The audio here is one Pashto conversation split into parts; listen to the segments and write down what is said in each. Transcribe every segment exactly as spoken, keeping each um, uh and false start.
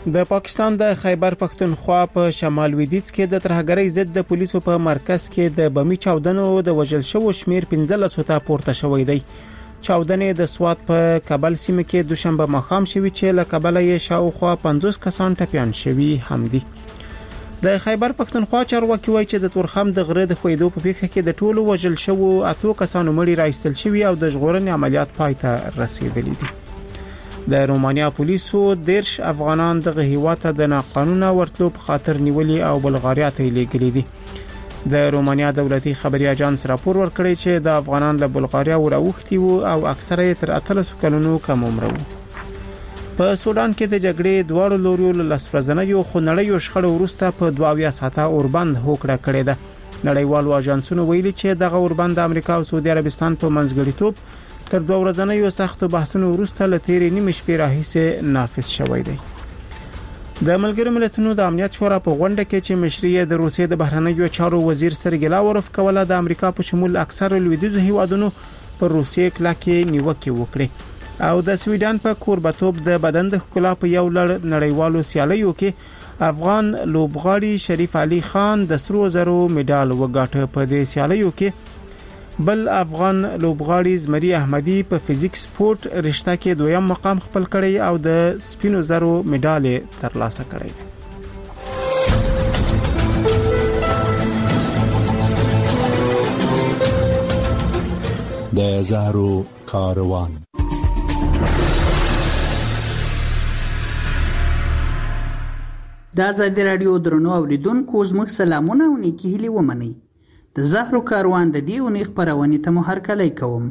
د پاکستان د خیبر پختونخوا په شمال لویدیځ کې د ترهګرۍ ضد د پولیسو په مرکز کې د بمی چاودنو د وژل شوو شمیر پنځلس ته پورته شوی دی. چاودنې د سوات په کابل سیمه کې دوشنبه ماښام شوې چې له کابل یې شاوخوا پنځوس کسان ټپیان شوي هم دي. د خیبر پختونخوا چارواکي وایي چې د تورخم د غره د خویدو په پیښه کې د ټولو وژل شوو اتو کسانو مړي راایستل شوي او د ژغورنې عملیات پای ته رسیدلي دي. د رومانیا پولیسو دیرش افغانان دغه هیواد ته د ناقانونه ورتلو په خاطر نیولي او بلغاریا ته لیږلي دي. د رومانیا دولتي خبري اژانس راپور ورکړی چې د افغانان له بلغاریا وراوښتي وو او اکثره یې تر اتلس کلونو کم عمر وو. په سودان کې د جګړې دواړو لوريو له لسپرزنیو خونړیو شخړو وروسته په دوه اویا ساعته اوربند هوکړه کړې ده. نړیوالو اژانسونو ویلي چې دغه اوربند د امریکا او سعودي عربستان په منځګړیتوب تر دوه ورځنیو سختو بحثونو وروسته له تیرې نیمې شپې راهیسې نافذ شوی دی. د ملګرو ملتونو د امنیت شورا په غونډه کې چې مشري د روسیې د بهرنیو چارو وزیر سرګی لاوروف کوله د امریکا په شمول اکثر لویدیځو هیوادونو پر روسیې کلکې نیوکې وکړې او د سویډن په کوربتوب د بدن د ښکلا په یو لړ نړیوالو سیالیو کې افغان لوبغاړي شریف علي خان د سرو زرو مډال وګاټه. په دې سیالیو کې بل افغان لوبغاړي زمري احمدي په فزیکس سپورت رشته کې دویم مقام خپل کړی او د سپینو زرو مډال ترلاسه کړی. د زهرو کاروان. د آزادي رادیو درنو اوریدونکو زموږ سلامونه او نیکی هیلې ومنئ. د زهرو کاروان د دې اونۍ خپرونې ته مو هرکلی کوم.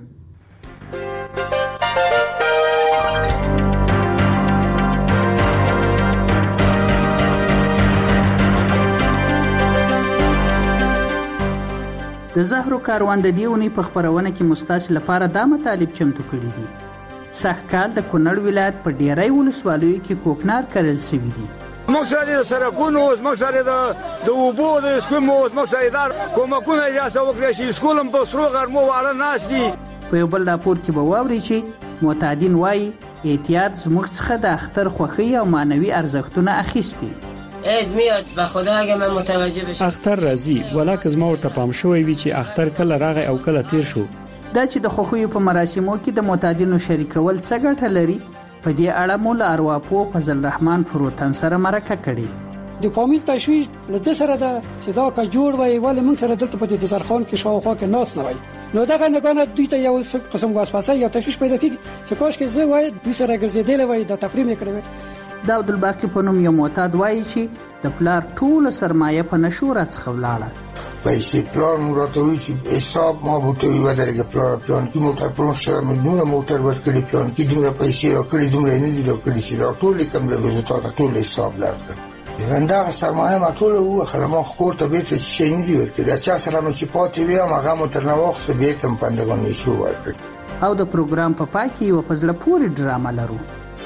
د زهرو کاروان د دې اونۍ په خپرونه کې مستاسو لپاره دا مطالب چمتو کړي دي. سږکال د کونړ ولایت په ډیری ولسوالیو کې کوکنار کرل شوي دي. موږ سره د سرکونو موږ سره د د اوبو د سکول موږ سره د کومکونه اجازه وکړي چې سکولم په سرو غرمو واړه ناس دي. په یو بل راپور کې به واوري چې معتادین وایي احتیاط زموږ څخه د اختر خوښي او معنوي ارزښتونه اخیستي. عید میاد به خدا اگه من متوجه بشم. اختر راځي ولکه زما ورته پام شوی وي چې اختر کله راغی او کله تیر شو. دا چې د خوښیو په مراسمو کې د معتادینو شریکول څه ګټه لري په دې اړه مول ارواپو فضل الرحمن فروتن سره مرکه کړي. د فامیل تشویش له د سره د صدا کا جوړ وای ول موږ سره دلته په دې سرخان کې شاوخوا کې ناس نه وای نو دغه نگانه دوی ته یو قسم واسپاسه یا تشویش پیدا کیږي چې کاش کې زه وای دوی سره ګرځیدل وای د تفریم کړو. داود الباقی په نوم یو معتاد وای چې د پلار ټول سرمایه په نشورت څخه ولاړه. پیسې پلان مراتوي چې حساب ما بوتوي ودرګه پلان پلان کې موټر پرون سره مليونه موټر ورکړي پلان کې دومره پیسې راکړي دومره نه دي راکړي چې ټول کوم له وزارت ټول حساب لري. وندا سرمایه ما ټول هو خلما خور ته بیت شي نه دی ورکړي چې سره نو چې پاتې وي هغه موټر نه وخت به تم پندګون شو ورکړي. او د پروګرام په پای کې یو پزړه پوری ډرامه لرو.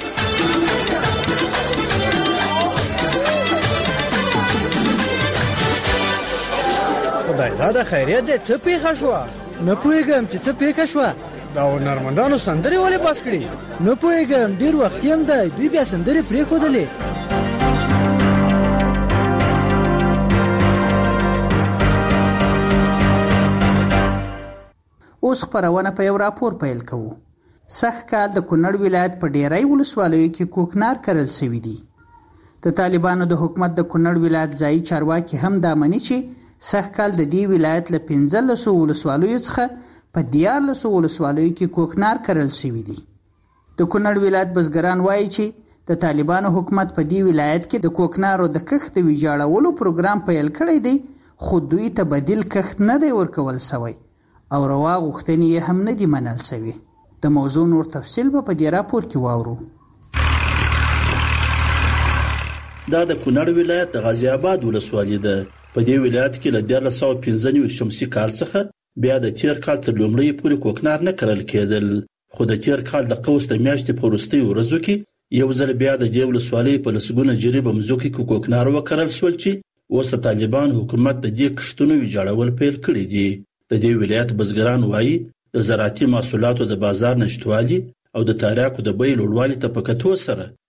خدای دا د خیریت دې څه پیښه شو؟ نه پوهېږم چې څه پیښه شوه. دا هنرمندانو سندرې ولې بس کړي؟ نه پوهېږم ډېر وخت هم دی دوی بیا سندرې پرېښودلې. اوس خپرونه په یو راپور پیل کوو. سږکال د کونړ ولایت په ډیری ولسوالیو کې کوکنار کرل شوي دي. د طالبانو د حکومت د کونړ ولایت ځایي چارواکي هم دا مني چې سږکال د دې ولایت له پنځلسو ولسوالیو څخه په دیارلسو ولسوالیو کې کوکنار کرل شوي دي. د کونړ ولایت بزګران وایي چې د طالبانو حکومت په دې ولایت کې د کوکنارو د کښت ویجاړولو پروګرام پیل کړی دی خو دوی ته بدیل کښت نه دی ورکول شوی او روا غوښتنې یې هم نه دي منل شوي. د موضوع نور تفصیل به په دې راپور کې واورو. دا د کونړ ولایت د غازی آباد ولسوالۍ ده. په دې ولایت کې له دیارلس سوه پنځه نوي شمسي کال څخه بیا د تیر کال تر لومړۍ پورې کوکنار نه کرل کېدل. خو د تیر کال د قوس د میاشتې په وروستیو ورځو کې یو ځل بیا د دې ولسوالۍ په لسګونه جریبه مځکو کې کوکنار وکرل شول چې اوس د طالبان حکومت د دې کښتونو ویجاړول پیل کړي دي. د دې ولایت بزګران وایي د زراعتي محصولاتو د بازار نشټوالي او د تریاکو د بیې لوړوالي ته په کتو سره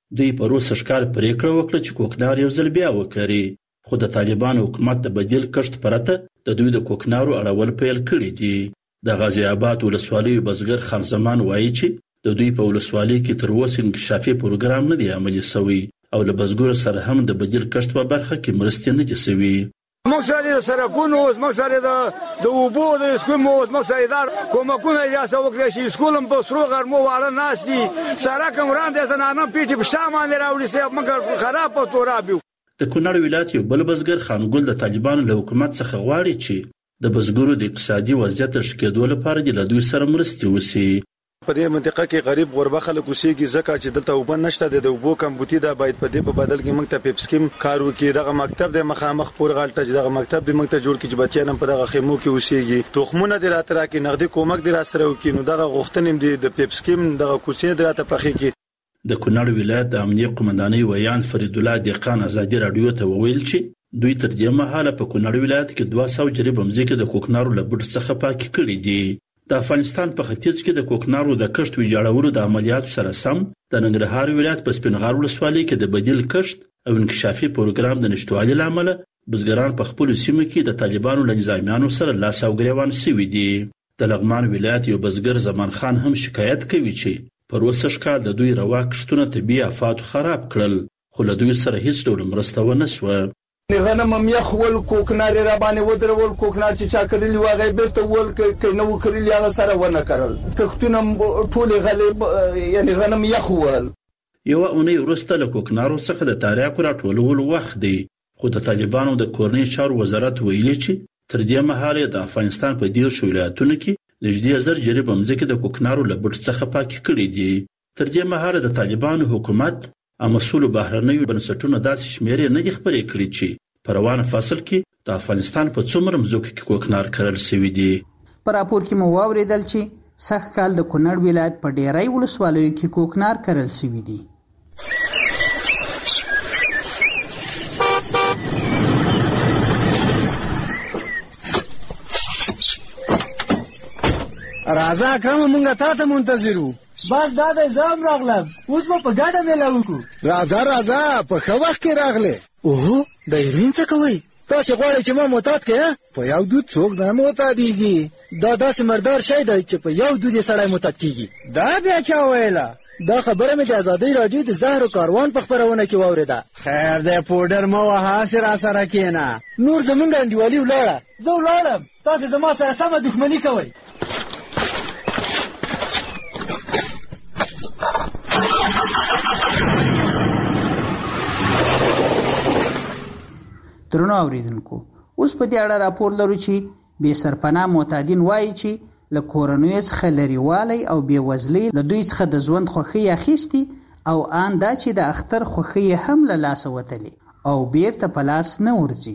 دوی په روس ښکار پریکړه وکړه چې کوکنار یو ځل بیا وکري، خو د طالبانو حکومت د بدیل کښت پرته د دوی د کوکنارو اړول پیل کړي دي. د غازي آباد ولسوالۍ بزګر خان زمان وایي چې د دوی په ولسوالۍ کې تر اوسه انکشافي پروګرام نه دی عملي شوی او له بزګرو سره هم د بدیل کښت په برخه کې مرستې نه دي شوي. موږ سره د سړکونو موږ سره د د اوبو د سکمو موږ سره دار کومکونه اجازه وکړي چې سکولم په سرو غرمو واړه ناس دي سړک هم وړاندې زنانه پیټي په شامل راوړي سي موږ خراب په تورابیو. د کونړ ولایت یو بل بزګر خانګل د طالبانو له حکومت څخه غواړي چې د بزګرو د اقتصادي وضعیت ښه کېدو لپاره د له دوی سره مرستې وشي. په دې منطقه کې غریب غربه خلک اوسېږي ځکه چې دلته اوبه نشته، د اوبو کمبوتي دا باید په دې په بدل کې موږ ته پیپسکیم کار وکړي. دغه مکتب د مخامخ پور غالټه چې دغه مکتب د موږ ته جوړ کړي چې بچیان هم په دغه خیمو کې اوسېږي، تخمونه د راته راکړي، نغدي کومک د را سره وکړي. نو دغه غوښتنې دي د پیپسکیم دغه کوڅې د راته پخې کړي. د کونړ ولایت د امنیه قومندانۍ ویان فرید الله دهقان ازادي راډیو ته وویل چې دوی تر دې مهاله په کونړ ولایت کې دوه سوه جریب مځکې د کوکنارو له بوټ څخه پاکې کړي دي. د افغانستان په ختیځ کې د کوکنارو د کښت ویجاړولو د عملیاتو سره سم د ننګرهار ولایت په سپینغار ولسوالۍ کې د بدیل کښت او انکشافي پروګرام د نشتوالي له امله بزګران په خپلو سیمو کې د طالبانو له نظامیانو سره لاس او ګریوان شوي دي. د لغمان ولایت یو بزګر زمان خان هم شکایت کوي چې په روسه ښکار د دوی روا کښتونه طبیعي آفاتو خراب کړل، خو له دوی سره هیڅ ډول مرسته ونه سوه. غنم هم یخ ول کوکنار را باندې ودرول، کوکنار چې چا کړلی و هغه بیرته ول که نه و کړلی هغه سره ونه کرل، کښتونه ټولې غلې یعنی غنم یخ ول. یوه اونۍ وروسته له کوکنارو څخه د تاریاکو راټولولو وخت دی، خو د طالبانو د کورنۍ چارو وزارت ویلي چې تر دې مهاله د افغانستان په دیرشو ولایتونو کې نږدې زر جریب مځکې د کوکنارو له بوټ څخه پاکې کړي دي. تر دې مهاله د طالبانو حکومت او مسؤلو بهرنیو بنسټونو داسې شمیرې نه دي خپرې کړي چې په روان فصل کې د افغانستان په څومره مځکو کې کوکنار کرل شوي دي. په راپور کې مو واورېدل چې سږ کال د کونړ ولایت په ډیری ولسوالیو کې کوکنار کرل شوي دي. راځه اکرم مونږ تا ته منتظر وو. بس دا د زام راغلم، اوس به په ګډه میله وکړو. راځه راځه په ښه وخت کې راغلې. اوهو د هیروین څه کوئ؟ تاسې غواړئ چې ما معتاد کړې؟ په یو دود څوک نه معتادېږي. دا داسې مردار شی دی چې په یو دود یې سړی معتاد کېږي. دا بیا چا ویله؟ دا خبره مې د ازادۍ راډیو د زهرو کاروان په خپرونه کې واورېده. خیر دی پوډر مه وهه، هسې را سره کښېنه. نور زمونږ انډیوالي ولاړه. زه ولاړم، تاسې زما سره سمه دښمني کوئ. درنو اوریدونکو، اوس په دې اړه راپور لرو چې بې سرپناه معتادین وایي چې له کورنیو څخه لرېوالی او بېوزلۍ له دوی څخه د ژوند خوښۍ اخیستي او آن دا چې د اختر خوښۍ هم له لاسه وتلې او بیرته په لاس نه ورځي.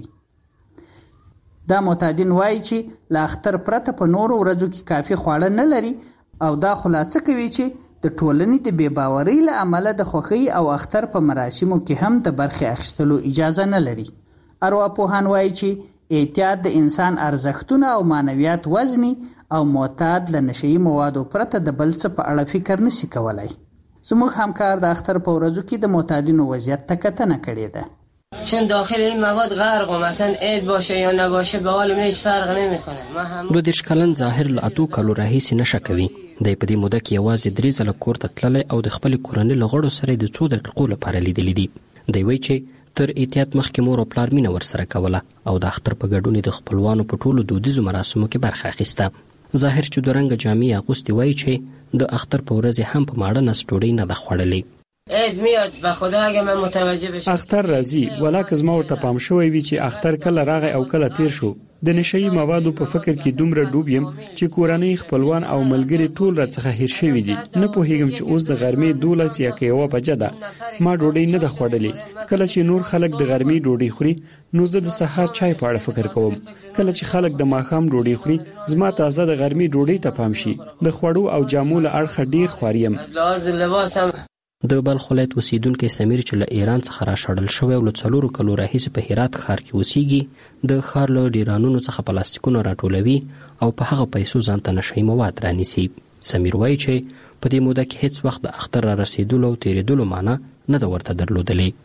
دا معتادین وایي چې له اختر پرته په نورو ورځو کې کافي خواړه نه لري او دا خلاصه کوي چې د ټولنې د بې باورۍ له امله د خوښۍ او اختر په مراسمو کې هم د برخې اخیستلو اجازه نه لري. ارواپوهان وایي چې احتیاط د انسان ارزښتونه او معنویات وزني او معتاد له نشهیي موادو پرته د بل څه په اړه فکر نشي کولای. زموږ همکار د اختر په ورځو کې د معتادینو وضعیت ته کتنه کړې ده. چون داخل این مواد غرق و مثلا عید باشه یا نباشه به حال هیچ فرق نمیکنه. ما هم دو دیرش کلن ظاهر له اتو کالو راهیسې نشه کوي. دی په دې موده کې یوازې درې ځله کور ته تللی او د خپلې کورنۍ له غړو سره د څو دقیقو لپاره لیدلی دي. دی وایي چې تر احتیاط مخکې مور او پلار مینه ورسره کوله او د اختر په ګډون د خپلوانو په ټولو دودیزو مراسمو کې برخه اخیسته. ظاهر چې دوه رنګه جامې اغوستې وایي چې د اختر په ورځ هم په ماړه نس ډوډۍ نه ده خوړلې. عید میاد به خدا اگه من متوجه بشم. اختر راځي، ولاکه زما ورته پام شوی وي چې اختر کله راغی او کله تیر شو. د نشهیي موادو په فکر کې دومره ډوب یم چې کورنۍ، خپلوان او ملګري ټول راڅخه هیر شوي دي. نه پوهیږم چې اوس د غرمې دولس یا که یوه بجه ده، ما ډوډۍ نه ده خوړلې. کله چې نور خلک د غرمې ډوډۍ خوري نو زه د سهار چای په اړه فکر کوم. کله چې خلک د ماښام ډوډۍ خوري زما تازه د غرمې ډوډۍ ته پام شي. د خوړو او جامو له اړخه ډیر خوار یم. د بلخ ولایت اوسیدونکی سمیر چې له ایران څخه راشړل شوی او له څلورو کلو راهیسې په هرات ښار کې اوسیږي، د ښار له ډیرانونو څخه پلاستیکونه راټولوي او په هغه پیسو ځان ته نشهیي مواد رانیسي. سمیر وایي چې په دې موده کې هیڅ وخت د اختر را رسیدلو او تیریدلو معنی نه د ورته درلودلې.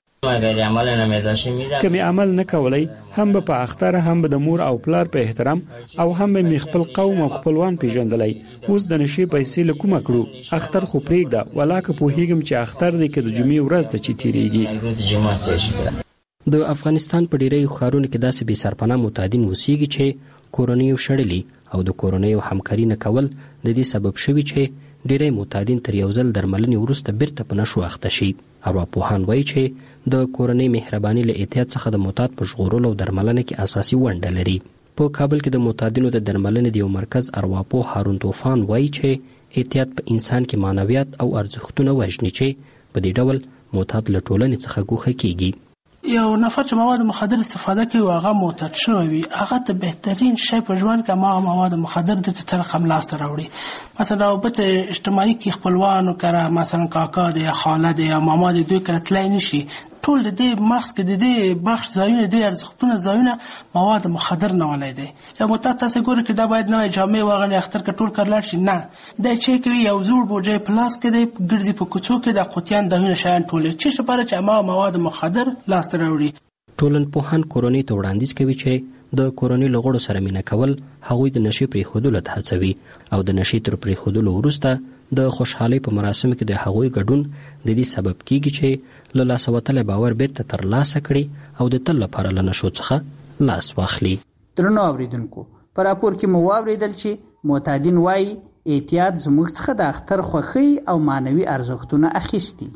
کمی عمل نه کولای، هم به په اختر، هم به د مور او پلار په احترام، او هم به خپل قوم او خپلوان پیژندلای. اوس د نشي پیسې لکوم کړو، اختر خو پرېږده، ولاکه پوهیږم چې اختر دی که د جمعې ورځ د چی تیریږي. د افغانستان په ډیری ښارونو کې داسې بې سرپناه معتادین اوسېږي چې کورنۍ شړلي او د کورنۍ همکاري نه کول د دې سبب شوي چې ډیری معتادین تر یو ځل درملنې وروسته بیرته په نشو اخته شي. ارواپوهان وایي چې د کورنۍ مهرباني له احتیاط څخه د معتاد په ژغورلو او درملنه کې اساسي ونډه لري. په کابل کې د معتادینو د درملنې د یو مرکز ارواپوه هارون طوفان وایي چې احتیاط په انسان کې معنویات او ارزښتونه وژني چې په دې ډول معتاد له ټولنې څخه ګوښه کیږي. یو نفر چې مواد مخدر استفاده کوي او هغه معتاد شوی وي، هغه ته بهترین شی په ژوند کې هغه مواد مخدر د تر رقم لاس ته راوړي. مثلا رابطه اجتماعي کې خپلوانو کړه، مثلا کاکا دی یا خاله دی یا ماما دی، دوی کړه تلای نشي. ټول د دې مغز کې د دې بخش ځایونه د ارزښتونه ځایونه مواد مخدر نه ولای دی. یا معتاد تاسو ګورئ چې دا باید نوې جامې واغوني، اختر کې ټول کړلای شي نه، دا چې کوي یو زوړ بوجي پلاس کې دی ګرځي په کوڅو کې د قوتیان دونه شیان ټول چې شپاره چې ما مواد مخدر لاس ته راوړي. ټولنپوهان کورنۍ ته وړاندیز کوي چې د کورنۍ له غړو سره مینه کول هغوی د نشي پرېښودلو ته هڅوي او د نشي تر پرېښودلو وروسته د خوشحالۍ په مراسمو کې د هغوی ګډون د دې سبب کیږي چې له لاسه وتلی باور بیرته ترلاسه کړي او د تل لپاره له نشو څخه لاس واخلي. درنو اوریدونکو، په راپور کې مو واوریدل چې معتادین وایي احتیاط زموږ څخه د اختر خوښۍ او معنوي ارزښتونه اخیستي.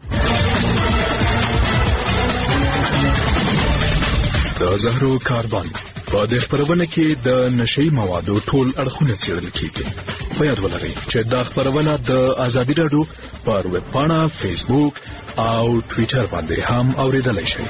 د زهرو کاربن په دې خبرونه کې د نشي موادو ټول اړخونه څېړل کیږي. په یاد ولرئ چې دا خبرونه د ازادي راډیو پر ویب پاڼه، فیسبوک او ټویټر باندې هم اوریدلای شئ.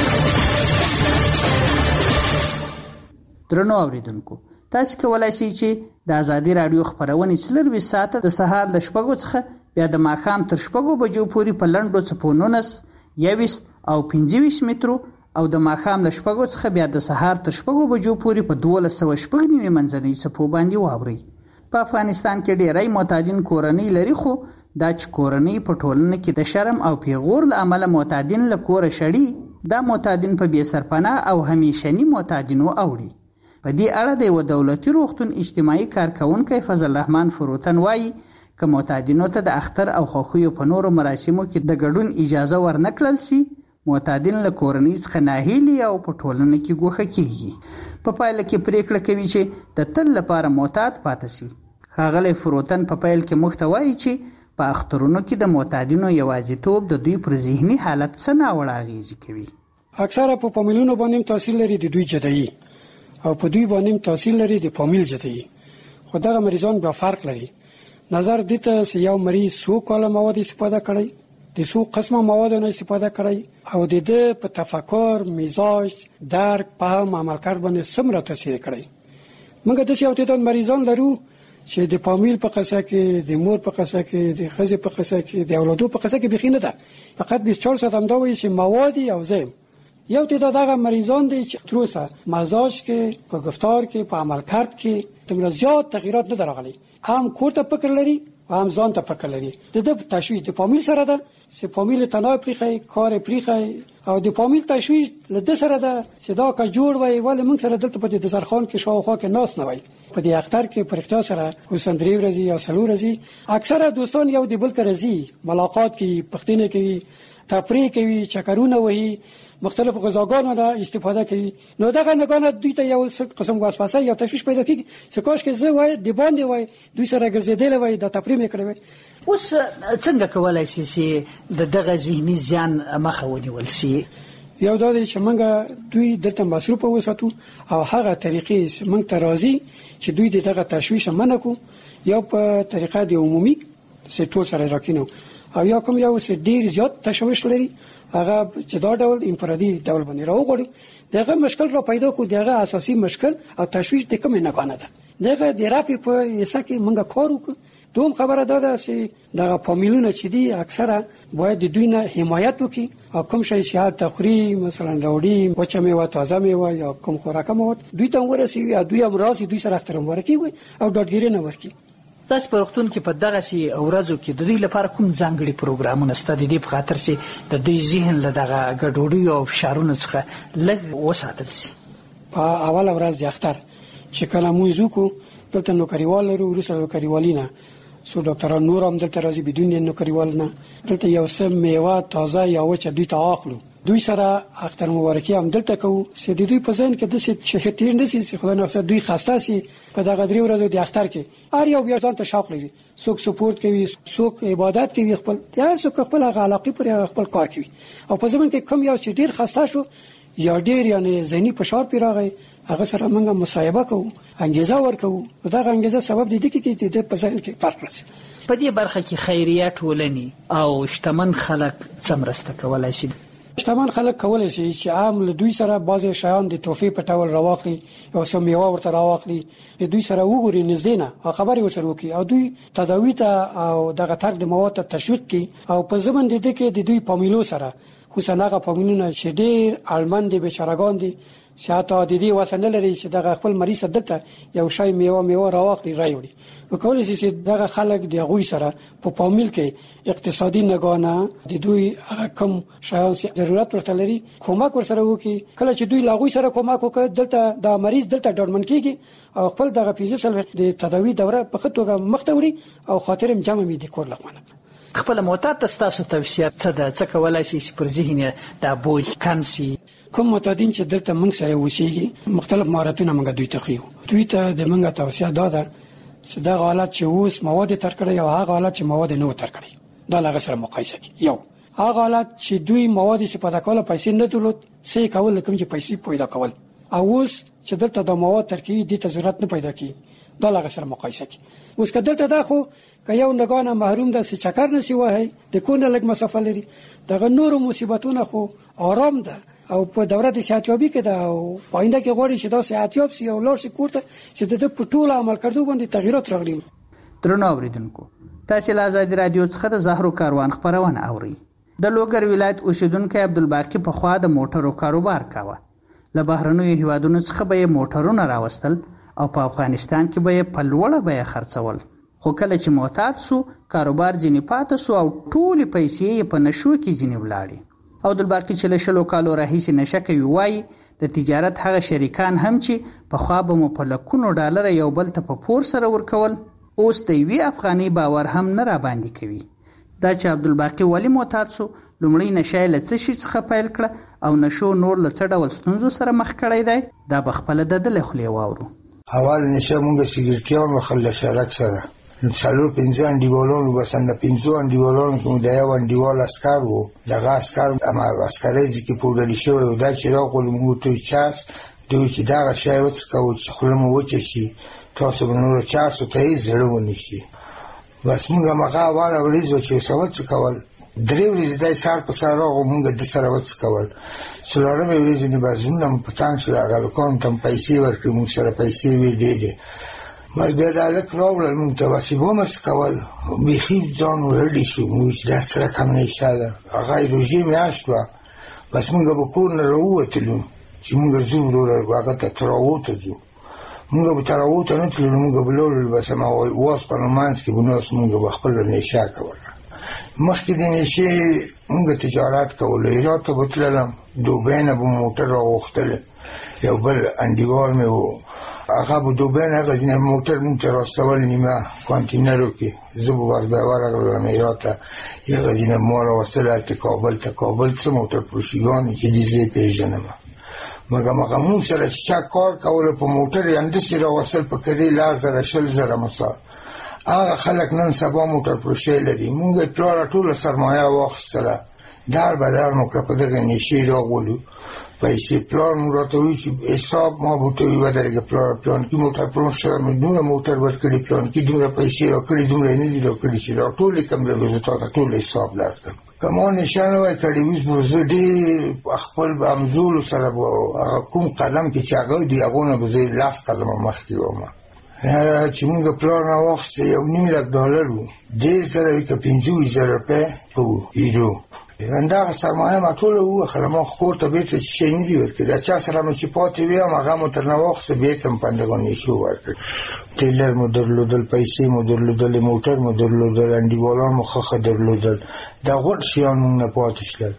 درنو اوریدونکو، تاسو کولای شئ چې د ازادي راډیو خبرونه څلور ساعته د سهار ل شپږو څخه بیا د ماښام تر شپږو بجو پورې په لنډو څپو نولس، یویشت او پنځه ویشت مترو او د ماښام له شپږو څخه بیا د سهار تر شپږو بجو پورې په دولس سوه شپږ نوي منځنۍ څپو باندې واورئ. په افغانستان کې ډیری معتادین کورنۍ لري، خو دا چې کورنۍ په ټولنه کې د شرم او پیغور له امله معتادین له کوره شړي، دا معتادین په بې سرپناه او همیشني معتادینو اوړي. په دې اړه د یو دولتي روغتون اجتماعي کارکونکی فضل الرحمن فروتن وایي که معتادینو ته د اختر او خوښیو په نورو مراسمو کې د ګډون اجازه ورنکړل شي، معتادین له کورنۍ څخه ناهیلي او په ټولنه کې ګوښه کیږي. په پایله کې پریکړه کوي چې د تل لپاره معتاد پاتې شي. ښاغلی فروتن په پیل کې موږ ته وایي چې په اخترونو کې د معتادینو یوازیتوب د دوی پر ذهني حالت څه ناوړه اغېزې کوي. اکثره په فامیلونو باندې تاثیر لري د دوی جدایي، او په دوی باندې تاثیر لري د فامیل جدایي. خو دغه مریضان بیا فرق لري. نظر دې ته چې یو مریض څو کاله مواد استفاده کړی، د څو قسمه مواد نه استفاده کړی او د دې په تفکر، مزاج، درک، فهم، عمل کرد باندې څومره تاثیر کړی. موږ د یو تعداد مریضان لرو چې د فامیل په قصه کې، د مور په قصه کې، د ښځې په قصه کې، د اولادو په قصه کې بخي نه ده، فقط بیست و چهار ساعت هم دا وایي چې مواد او زم. یو تعداد هغه مریضان دي چې تر اوسه مزاج کې، په گفتار کې، په عمل کرد کې دومره زیات تغییرات نه درغلي. هم کور ته فکر لري او هم ځان ته فکر لري. د دې تشویش د فامیل سره ده، چې فامیل تناو پریخي، کار پریخي، او د فامیل تشویش له د سره ده چې دا کا جوړ وای ولې موږ سره دلته په دې دسترخوان کې شاوخوا کې ناس نه وای. په دې اختر کې پرختیا سره اوسن درې ورځې یا څلور ورځې اکثره دوستان یو د بل سره زی ملاقات کوي، پښتنه کوي، تفریح کوي، چکرونه وهي، مختلف غذاګانو نه استفاده کوي. نو دغه نگانه دوی ته یو قسم واسپاسه یا تشویش پیدا کیږي چې کاش کې زه وای د باندې وای دوی سره ګرځیدل وای د تفریح میکړي وای. اوس څنګه کولای شي چې د دغه ذهني زیان مخه ونیول شي؟ یو دا دی چې موږ دوی دلته مصروف وساتو او هغه طریقې چې موږ ته راځي چې دوی دغه تشویش منع کو، یا په طریقه د عمومي چې ټول سره راکینو، او یا کوم یو چې ډیر زیات تشویش لري هغه چې دا ډول انفرادي ډول باندې راوغړي. دغه مشکل را پیدا کو، دغه اساسي مشکل او تشویش د کوم نه کنه ده. دغه د رافي په یسه کې موږ کار وکړو. دوم خبره ده چې دغه فامیلونه چې دي اکثره باید د دوی نه حمایت وکړي او کوم شی چې تخری مثلا راوړي وچه میوه، تازه میوه یا کوم خوراک مواد دوی ته ورسیږي، دوی هم راځي دوی سره احترام ورکړي او ډاډګیري نه ورکړي. تاسو په روغتون کې په دغه سي ورځو کې د دوی لپاره کوم ځانګړي پروګرامونه شته د دې په خاطر چې د دوی ذهن له دغه ګډوډۍ او فشارونو څخه لږ وساتل شي؟ په اوله ورځ د اختر چې کله موږ وکړو دلته نوکریوال لرو، وروسته نوکریوالي نه څو ډاکټران نور هم دلته راځي بدون نوکریوال نه، دلته یو څه میوه تازه یا وچه دوی ته اخلو، دوی سره اختر مبارکي هم دلته کوو چې د دوی په ځین کې د څه شهتیر نه سي خدای نه دوی خاصه سي په دغه درې ورځو د اختر کې هر یو بیا ځان ته شوق لري، څوک سپورت کوي، څوک عبادت کوي، خپل هر څوک خپل علاقه پر خپل کار کوي. او په ځمن کې کوم یو چې ډیر خاصه شو یا ډیر یعنی ذهني فشار پیراغی هغه سره موږ مصاحبه کوو، انګیزه ورکوو، دغه انګیزه سبب دي چې د په ځین کې فرق راځي. په دې برخه کې خیریه ټولنې او شتمن خلک څه مرسته کولای شي؟ شتمن خلک کولای شي چې عام له دوی سره بعضی شیان د توفی په ټول راوخلي او سم میوه ورته راوخلي، د دوی سره وګوري نږدې نه او خبرې وسره وکړي او دوی تداوی ته او دغه ترک د مواد ته تشویق کړي او په ځمن د دې کې د دوی فامیلو سره خصوصا هغه فامیلونه چې ډېر اړمن دي بیچارهګان دي چې حتی د دې وسنه لري چې دغه خپل مریض دلته یو شی میوه میوه راوخلي راوړي، نو کولای شي چې دغه خلک د غوي سره په فامیل کې اقتصادي نگانه د دوی کم شیان ضرورت ورته لري کومک ورسره وکړي. کله چې دوی لاغوي سره کومک وکړي دلته د مریض دلته ډاډمن کیږي او خپل دغه فزیکل د تداوی دوره په خطوګه مختوري او خاطرم جمع می د کور لغونه. خپل معتاد تاسو توصیه څه ده څه کولای شي چې پر ذهن د بوج کم شي؟ کوم معتادین چې دلته موږ سره وسیږي مختلف مهارتونه موږ دوی ته خيو، دوی ته د موږ توصیه ده چې دا حالت چې اوس مواد تر کړی او هغه حالت چې مواد نه تر کړی دا لږ سره مقایسه کړي. یو هغه حالت چې دوی مواد چې پیدا کول پیسې نه درلود سې کول کوم چې پیسې پیدا کول او اوس چې دلته د مواد تر کې د ضرورت نه پیدا کړي دا لږ سره مقایسه کړي. اوس کدلته دا خو که یو نگانه محروم ده چې چکر نسی وای د کونه لګ مسافه لري دغه نور مصیبتونه خو آرام ده او په دوره د صحتیابي کې ده او پاینده کې غوړي چې دا صحتیاب سي او لور سي کوړه چې د په ټول عمل کړدو باندې تغیرات راغلي. درنو اوریدونکو تاسو له آزادي رادیو څخه د زهرو کاروان خبرونه اوري. د لوګر ولایت اوسیدونکو عبدالباقی په خوا د موټرو کاروبار کاوه، له بهرنیو هیوادونو څخه به موټرونه راوستل او په افغانستان کې به په لوړه بیه خرڅول، خو کله چې معتاد سو کاروبار ځینې پاتې سو او ټولې پیسې په نشو کې ځینې ولاړې. عبدالباقی چې له شلو کالو راهیسې نشه کوي وایي د تجارت هغه شریکان هم چې په خوا به مو په لکونو ډالر یو بل ته په پور سره ورکول اوس د یوې افغاني باور هم نه را باندې کوي. دا چې عبدالباقی ولی معتاد سو لومړی نشه له څه شي څخه پیل کړه او نشو نور له څه ډول ستونزو سره مخ کړی دی دا به خپله د ده له خولې واورو. اول نشه مونږ سګرټیان وخل له شرک سره څلور پنځه انډیوالانو بسن د پنځو انډیوالانو کې د یو انډیوال اسکر وو دغه اسکر اما اسکرې چې پودلی شوی و دا چې راغلو موږ ته چارس دوی چې دغه شی وڅکو چې خوله مو وچه شي تاسو به نور چارسو ته یې زړه ونیسي. بس موږ هغه اوله ورځ چې څه وڅکول درې ورځې دی سهار په سهار راغلو موږ د سره وڅکول څلورمې ورځې نه به زموږ نه په تانګ شو هغه هلکانو ته پیسې ورکړې موږ سره پیسې وې ډېرې بس بیا دا هلک راوړل موږ ته بس یې ومڅکول بیخي ځان ورډي شو موږ چې دا څه رقم نشته ده هغه یې روژې میاشت وه بس موږ به کور نه راووتلو چې موږ ځو وروره هغه ته تراوته ځو موږ به تراوته نه تلو نو موږ به لاړل بس هماغه واس په منځ کې به ناست موږ به خپله نشه کوله. مخکې د نشې موږ تجارت کولو هرات ته به تللم دوبۍ نه به موټر راغوښتل یو بل انډیوال مې و هغه به دوبۍ نه هغه ځینې موټر موږ ته راستول نیمه کانتینرو کې زه به بس بیا ورغلم هرات ته هغه ځینې ما راوستل هلته کابل ته کابل څه موټر فروشیګانې چې دې زه یې پېژنم مګر هغه موږ سره چې چا کار کولو په موټر یې همداسې راوستل په کرې لس زره شل زره مثال هغه خلک نن سبا موټر فروشي لري موږ یې پلاره ټوله سرمایه واخیستله در به در مو کړه په دغه نشې راغولو پیسې پلار مو راته وایي چې حساب ما به ورته وایي ودرېږه پلاره پلانکي موټر فروش سره مې دومره موټر ورکړي پلانکي دومره پیسې راکړي دومره یې نه دي راکړي چې را ټول یې کم دی به زه تا ته ټول حساب درکړم که ما نشه نه وای کړی اوس به زه ډېر خپل همزولو سره به هغه کوم قدم کې چې هغه دي هغو نه به زه لس قدمه مخکې وم هر چې موږ پلار نه واخیسته یو نیم لک ډالر و ډېر سره وي که پنځه ویشت زره روپۍ په یورو همدغه سرمایه ما ټوله ووخله، ما خو کور ته بېرته شی نه دي ورکړي. د چا سره مې چې پاتې ویم هغه مو ترنه واخیسته، بېرته مو پندګانې شو ورکړي. ټیلر مو درلودل، پیسې مو درلودلې، موټر مو درلودل، انډیوالان مو ښه ښه درلودل. دا غوټ شیان مونږ نه پاتې شول.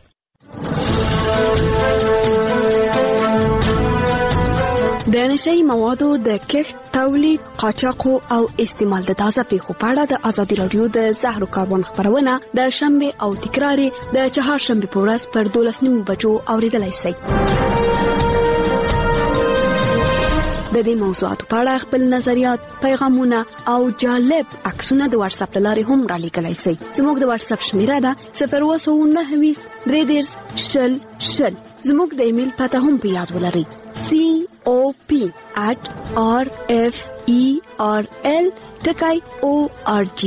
د نشهیي موادو د کښت، تولید، قاچاق او استعمال د تازه پیښو په اړه د ازادي راډیو د زهر کاربن خبرونه د شنبه او تکرار د چهارشنبه په ورځ پر دولس نیمو بجو اوریدلای شئ. د دې موضوعاتو په اړه خپل نظریات، پیغامونه او جالب عکسونه د واتس اپ لارې هم را لیږلی شئ. زموږ د واتس اپ شمیره ده صفر اووه سوه نهه ویشت درې دېرش شل شل. زموږ د ایمیل پته هم په یاد ولرئ: سی او پی at r f e r l ټکی او ار جی.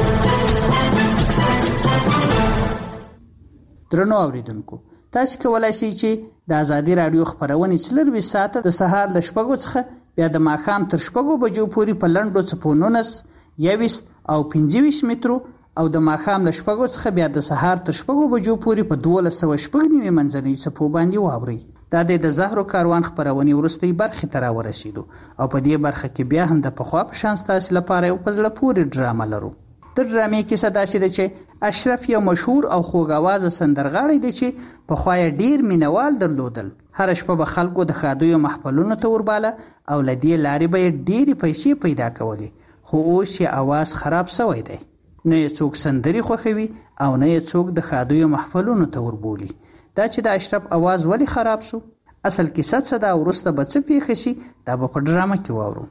درنو اوریدونکو، تاسو کولای شئ چې د ازادي راډیو خبرونه څلور ساعته د سهار ل شپږو څخه بیا د ماښام تر شپږو بجو پورې په لنډو څپونونس یویشت او پنځه ویشت مترو او د ماښام ل شپږو څخه بیا د سهار تر شپږو بجو پورې په دولس سوه شپږ نوي منځنۍ څپو باندې واورئ. دا د زهرو کاروان خبرونه ورستۍ برخه ته راورسېدو او په دې برخه کې بیا هم د پخوا په شان ستاسو لپاره یو په زړه پورې ډرامه لرو. د ډرامې کیسه دا چې د چې اشرف یو مشهور او خوږ آوازه سندرغاړی دی چې پخوا یې ډیر مینوال درلودل. هر شپه به خلکو د ښادیو محفلونو ته ورباله او له دې لارې به یې ډېرې پیسې پیدا کولې. خو اوس یې آواز خراب شوی دی، نه یې څوک سندرې خوښوي او نه یې څوک د ښادیو محفلونو ته وربولي. دا چې د اشرف آواز ولې خراب شو، اصل کیسه څه ده، وروسته به څه پیښه شي، دا به په ډرامه کې واورو.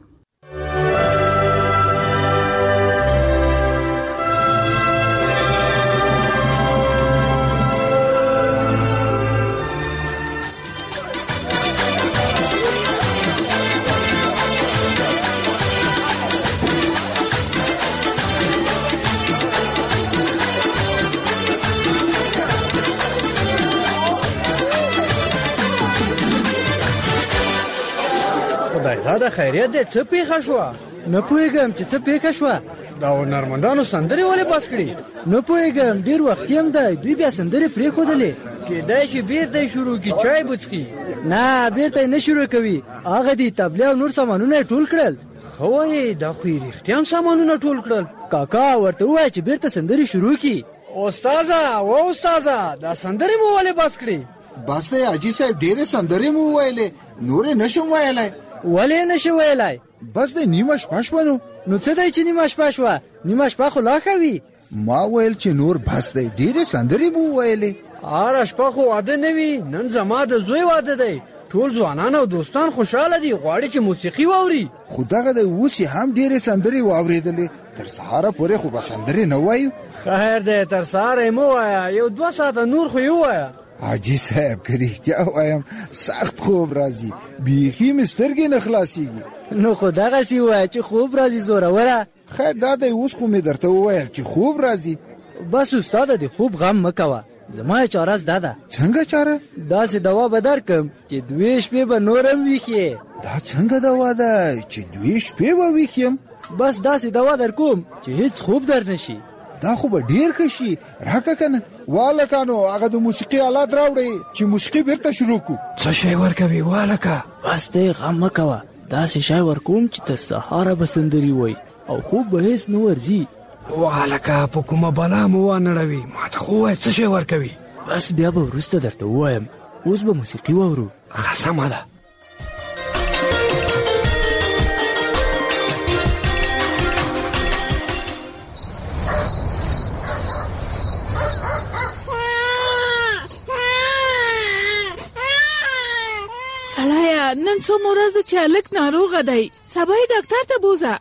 دا د خیریت دی، څه پیښه شوه؟ نه پوهېږم چې څه پیښه شوه. دا هنرمندانو سندرې ولې بس کړي؟ نه پوهېږم، ډېر وخت هم دی، دوی بیا سندرې پرېښودلې. کېدای شي بېرته یې شروع کړي، چای به څښي. نه، بېرته یې نه شروع کوي. هغه دي تبلې او نور سامانونه یې ټول کړل. ښه وایې، دا خو یې رښتیا هم سامانونه ټول کړل. کاکا ورته ووایه چې بېرته سندرې شروع کړي. استاذه و استاذه، دا سندرې مو ولې بس کړي؟ بس دی حاجي صاحب، ډېرې سندرې مو وویلې، نورې نه شم ویلی. ولې نشي ویلای؟ بس د نیمه شپه شوه. نو نو څه دی چې نیمه شپه شوه؟ نیمه شپه خو لا ښه وي. ما ویل چې نور بس دی، ډېرې سندرې مو وویلې. هره شپه خو واده نه وي، نن زما د زوی واده دی. ټول ځوانان او دوستان خوشحاله دي، غواړي چې موسیقي واوري. خو دغه د اوس یې هم ډېرې سندرې واورېدلې، تر سهاره پورې خو به سندرې نه وایو. خیر دی، تر سهاره یې مه وایه، یو دوه ساعته نور خو یې ووایه. حاجي صاحب که رښتیا وایم سخت خوب راځي، بیخي مې سترګې نه خلاصېږي. نو خو دغسې ووایه چې خوب راځي زوروره. خیر دا دی، اوس خو مې درته وویل چې خوب راځي. بس استاده د خوب غم مه کوه، زما یې چاره زده ده. څنګه چاره؟ داسې دوا به درکم چې دوې شپې به نور هم ویښې. دا څنګه دوا ده چې دوې شپې به ویښ یم؟ بس داسې دوا در کوم چې هیڅ خوب در نشي. دا خو به ډیر ښه شي، راکه که نه. والکانو هغه د موسیقي آلات راوړئ چې موسیقي بیرته شروع کړو. څه شی ورکوي والکه؟ بس دی غم مه کوه، داسې شی ورکوم چې تر سهاره به سندرې وایي او خوب به هېڅ نه ورځي. والکه په کومه بلا مو وانړوي، ما ته خو ووایه څه شی ورکوي. بس بیا به وروسته درته ووایم، اوس به موسیقي واورو. ښه سمه ده. نن څو ورځ چې هلک ناروغه دی، سبا یې ډاکټر ته بوځه.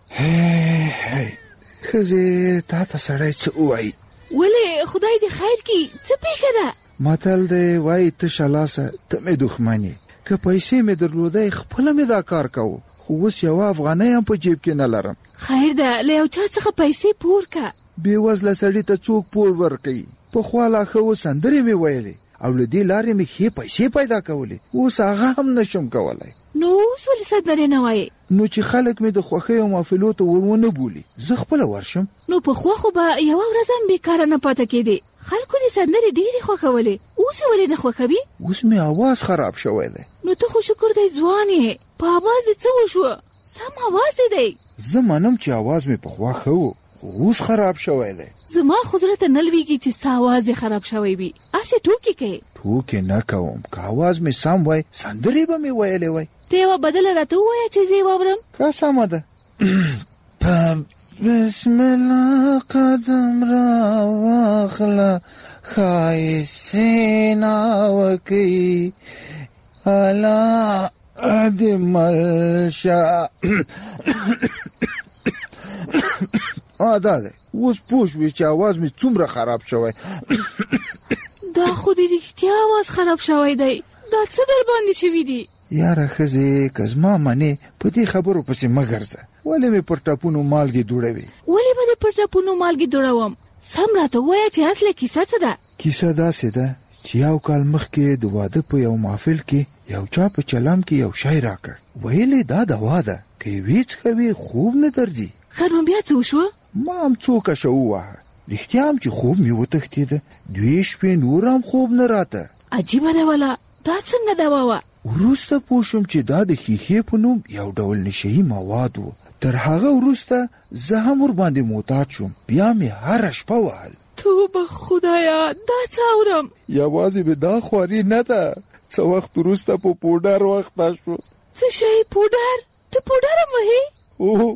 ښځې تا ته سړی څه ووایي؟ ولې خدای دې خیر کړي، څه پیښه ده؟ متل دی وایي تشه لاسه ته مې دښمن یې، که پیسې مې درلودی خپله مې دا کار کوو، خو اوس یوه افغانۍ هم په جیب کې نه لرم. خیر ده، له یو چا څخه پیسې پور که. بې وزله سړي ته څوک پور ورکوي؟ پخوا لا ښه و سندرې مې ویلې او له دې لارې مې ښې پیسې پیدا کولې، اوس هغه هم نشم کولی. نو اوس ولې سندرې نه وایې؟ نو چې خلک مې د خوښیو محفلو ته ور ونه بولي، زه خپله ورشم. نو پخوا خو به یوه ورځ هم بېکاره نه پاته کېدې. خلکو دې سندرې ډېرې خوښولې، اوس یې ولې نه خوښوي؟ اوس مې اواز خراب شوی دی. نو ته خو شکر دی ځوان یې، په اواز دې څه وشوه؟ سم اواز دې دی. زه منم چې اواز مې پخوا ښه و، خو اوس خراب شوی دی. زما خو زړه ته نه لوېږي چې ستا اواز یې خراب شوی وي. هسې ټوکې کوې. ټوکې نه کوم، که اواز مې سم وای سندرې به مې ویلې وای. ته یوه بدله راته ووایه چې زه یې واورم. که سمه ده. بسم الله قدم را واخله ښایستې ناوکۍ الله دې مل شه. دا دی، اوس پوه شوې چې اواز مې څومره خراب شوی. دا خو دې رښتیا اواز خراب شوی دی. دا څه در باندې شوي دي؟ یاره ښځې که زما منې په دې خبرو پسې مه ګرځه. ولې مې پر ټپونو مالګې دوړوي؟ ولې به دې پر ټپونو مالګې دوړوم؟ سم راته ووایه چې اصله کیسه څه ده؟ کیسه داسې ده چې یو کال مخکې د واده په یو محفل کې یو چا په چلم کې یو شی راکړ. ویلې دا دوا ده، که یې وې څښوې خوب نه درځي. ښه نو بیا څه وشوه؟ ما هم څو کشه ووهه، رښتیا هم چې خوب مې وتښتېده. دوې شپې نور هم خوب نه راته. عجیبه ده وله، دا څنګه دوا وه؟ وروسته پوه شوم چې دا د ښیښې په نوم یو ډول نشهیي مواد و. تر هغه وروسته زه هم ورباندې معتاد شوم، بیا مې هره شپه وهل. توبه خدایا، دا څه اورم؟ یوازې مې دا خواري نه ده، څه وخت وروسته په پوډر وخته شو. څه شی پوډر؟ ته پوډر هم وهې؟ او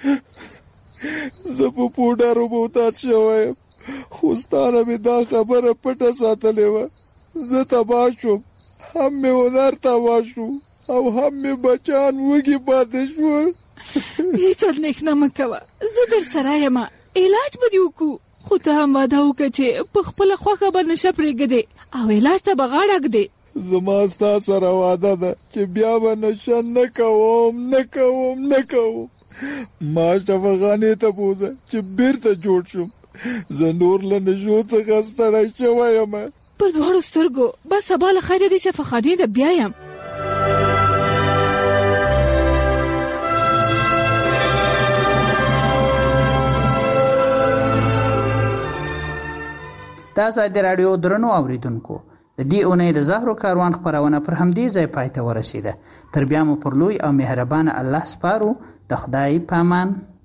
زه په پوډرو معتاد شوی یم، خو ستا نه مې دا خبره پټه ساتلې وه. زه تباه شوم، هم مې هنر تباه شو او هم مې بچان وږي پاتې شول. هېڅ اندېښنه مه کوه، زه در سره یم، علاج به دې وکړو. خو ته هم وعده وکړه چې په خپله خوښه به نشه پرېږدې او علاج ته به غاړه ږدې. زما ستا سره وعده ده چې بیا به نشه نه کوم نه کوم نه کوم. ما شفاخانې ته بوځه چې بیرته جوړ شم. زه نور له نشو څخه ستړی شوی یم. پر دواړو سترګو بس سبا له خیره دې شفاخانې ته بیا یم. دا ازادي راډیو درنو اوریدونکو، د دې اونۍ د زهرو کاروان خپرونه پر همدې ځای پای ته ورسېده. تر بیا مو پر لوی او مهربانه الله سپارو. د خدای پامان.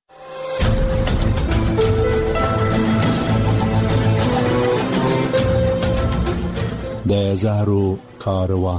د زهرو کاروان.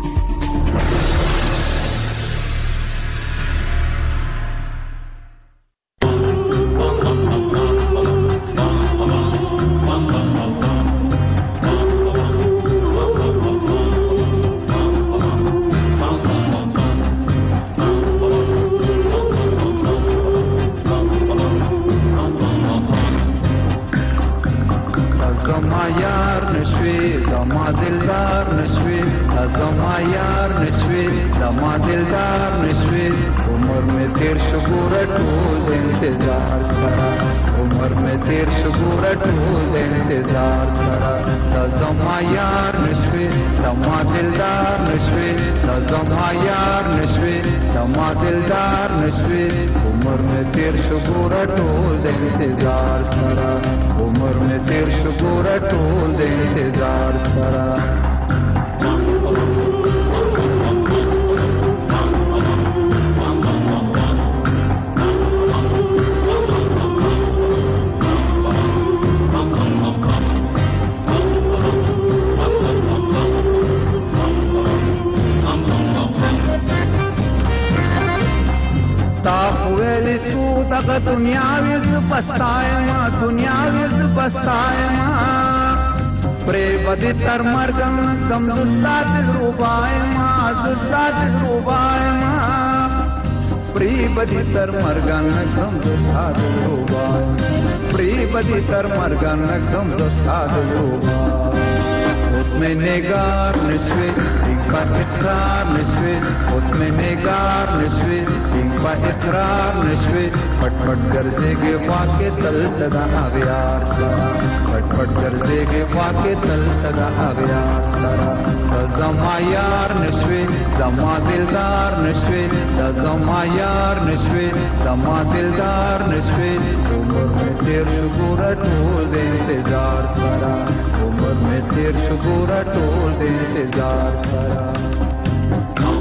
تر مرګم کم دستا دل روبای ما دستا دل روبای ما پری بدی تر مرګم کم دستا دل روبای پری بدی تر مرګم کم دستا دل روبای اس میں نگار نشوی ایک بار اقرار نشوی اس میں نگار نشوی ایک بار اقرار نشوی پٹ پٹ گرزے کے واقع تل تدا آغیار سکرا پٹ پٹ گرزے کے واقع تل تدا آغیار سکرا زما یار نشوی زما دلدار نشوی زما یار نشوی زما دلدار نشوی عمر में तेर शुगुरा टोल दे इंतजार सरा उम्र में तेर शुगुरा टोल दे इंतजार सरा